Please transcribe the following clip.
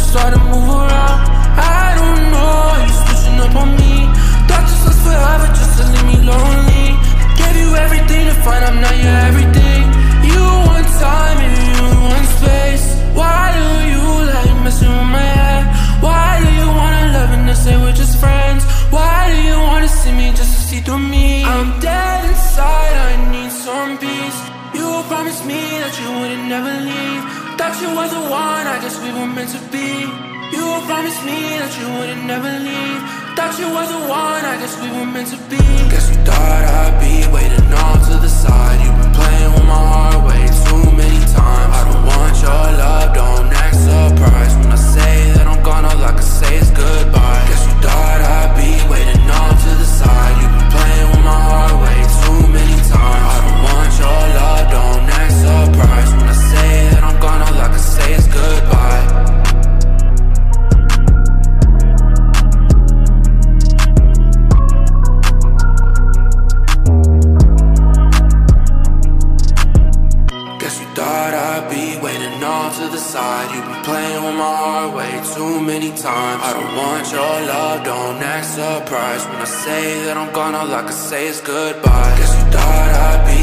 start to move around. I don't know, you switching up on me. Thought this was forever just to leave me lonely. Gave you everything to find I'm not your everything. You want time and you want space. Why do you like messing with my head? Why do you wanna love and say we're just friends? Why do you wanna see me just to see through me? I'm dead inside, I need some peace. You promised me that you wouldn't never leave. Thought you were the one, I guess we were meant to be. You promised me that you wouldn't never leave. Thought you were the one, I guess we were meant to be. Guess you thought I'd be waiting off to the side. You've been playing with my heart way too many times. I don't want your love, don't act surprised when I say that I'm gone, all I can say is goodbye. Guess you thought I'd be waiting off to the side. You've been playing with my heart way too many times. I don't want your love, don't act surprised when I say that I'm gone, all I can say is goodbye. Thought I'd be waiting off to the side. You've been playing with my heart way too many times. I don't want your love, don't act surprised when I say that I'm gone, all I can say is goodbye. Guess you thought I'd be